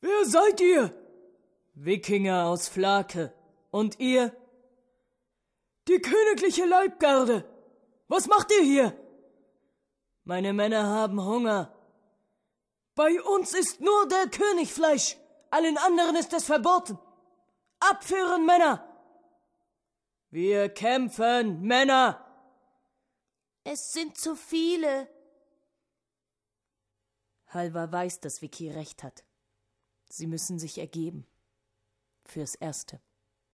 Wer seid ihr? Wikinger aus Flake. Und ihr? Die königliche Leibgarde. Was macht ihr hier? Meine Männer haben Hunger. Bei uns ist nur der König Fleisch. Allen anderen ist es verboten. Abführen, Männer! Wir kämpfen, Männer! Es sind zu viele. Halvar weiß, dass Vicky recht hat. Sie müssen sich ergeben. Fürs Erste.